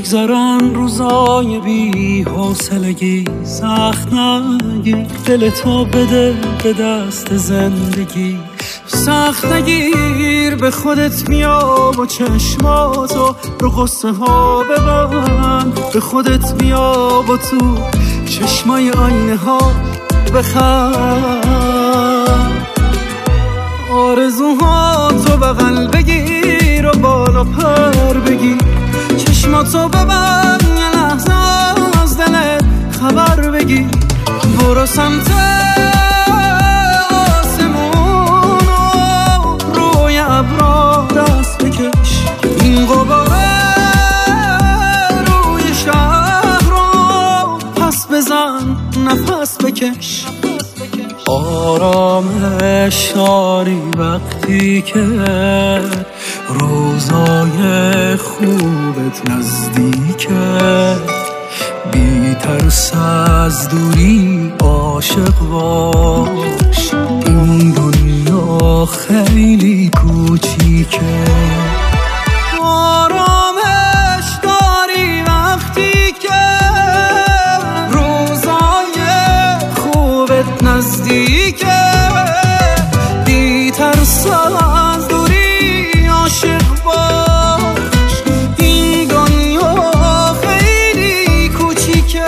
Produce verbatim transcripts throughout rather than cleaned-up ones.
میگذرن روزای بی حوصلگی، سخت نگیر دلتو بده به دست زندگی، سخت نگیر به خودت بیا و چشماتو رو قصه ها ببند، به خودت بیا و تو چشمای آینه ها بخند، آرزوهاتو بغل بگیر و بالا پر بگیر، چشماتو ببند یه لحظه از دلت خبر بگیر، برو سمت آسمون و روی ابرا دست بکش، این غباره روی شهر رو پس بزن نفس بکش، آرامش داری وقتی که روزای خوبت نزدیکه، بی ترس از دوری عاشق باش، این دنیا خیلی کوچیکه، آرامش داری وقتی که روزای خوبت نزدیکه، بی ترس از دوری عاشق باش، این دنیا خیلی کوچیکه.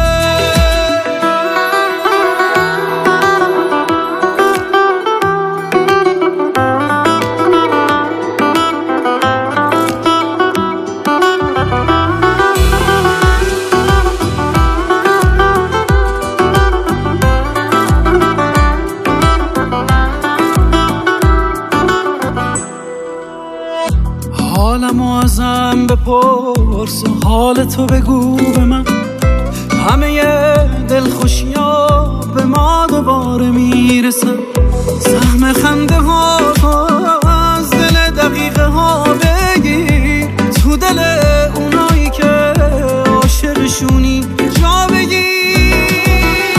حالمو ازم بپرس و حالتو بگو به من، همه دلخوشیا به ما دوباره میرسن، سهم خنده ها از دل دقیقه ها بگیر، تو دل اونایی که عاشقشونی جا بگیر،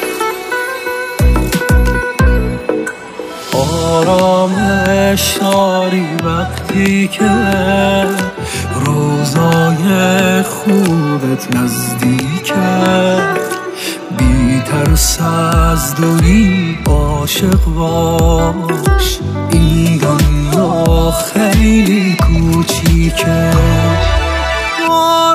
آرامش داری وقتی که روزای خوبت نزدیکه، بی ترس از دوری عاشق باش، این دنیا خیلی کوچیکه.